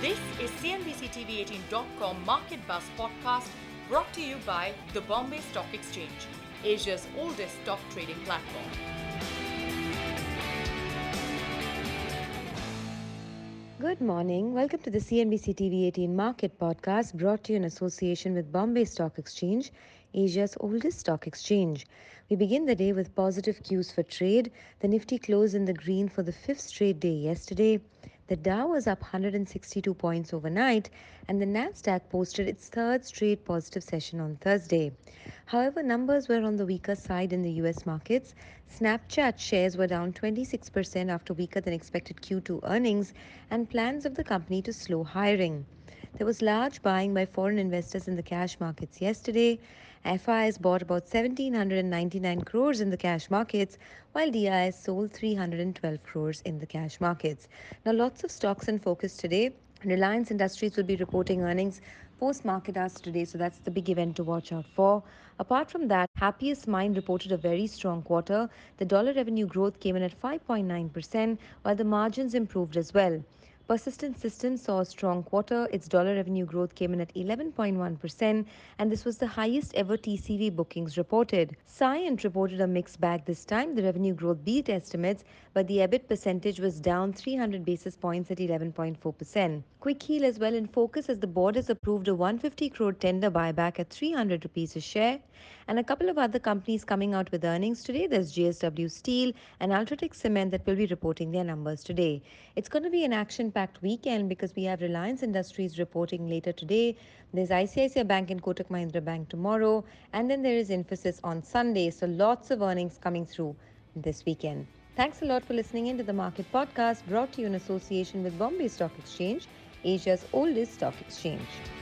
This is CNBC-TV18.com Market Buzz podcast brought to you by the Bombay Stock Exchange, Asia's oldest stock trading platform. Good morning. Welcome to the CNBC TV18 Market Podcast brought to you in association with Bombay Stock Exchange, Asia's oldest stock exchange. We begin the day with positive cues for trade. The Nifty closed in the green for the fifth straight day yesterday. The Dow was up 162 points overnight, and the Nasdaq posted its third straight positive session on Thursday. However, numbers were on the weaker side in the US markets. Snapchat shares were down 26% after weaker than expected Q2 earnings and plans of the company to slow hiring. There was large buying by foreign investors in the cash markets yesterday. FIs bought about 1,799 crores in the cash markets, while DIs sold 312 crores in the cash markets. Now, lots of stocks in focus today. Reliance Industries will be reporting earnings post-market hours today, so that's the big event to watch out for. Apart from that, Happiest Mind reported a very strong quarter. The dollar revenue growth came in at 5.9%, while the margins improved as well. Persistent Systems saw a strong quarter. Its dollar revenue growth came in at 11.1%, and this was the highest ever TCV bookings reported. Cyient reported a mixed bag this time. The revenue growth beat estimates, but the EBIT percentage was down 300 basis points at 11.4%. Quick Heal as well in focus as the board has approved a 150 crore tender buyback at 300 rupees a share. And a couple of other companies coming out with earnings today. There's JSW Steel and Ultratech Cement that will be reporting their numbers today. It's going to be an action-packed weekend because we have Reliance Industries reporting later today. There's ICICI Bank and Kotak Mahindra Bank tomorrow. And then there is Infosys on Sunday. So lots of earnings coming through this weekend. Thanks a lot for listening in to the Market Podcast brought to you in association with Bombay Stock Exchange, Asia's oldest stock exchange.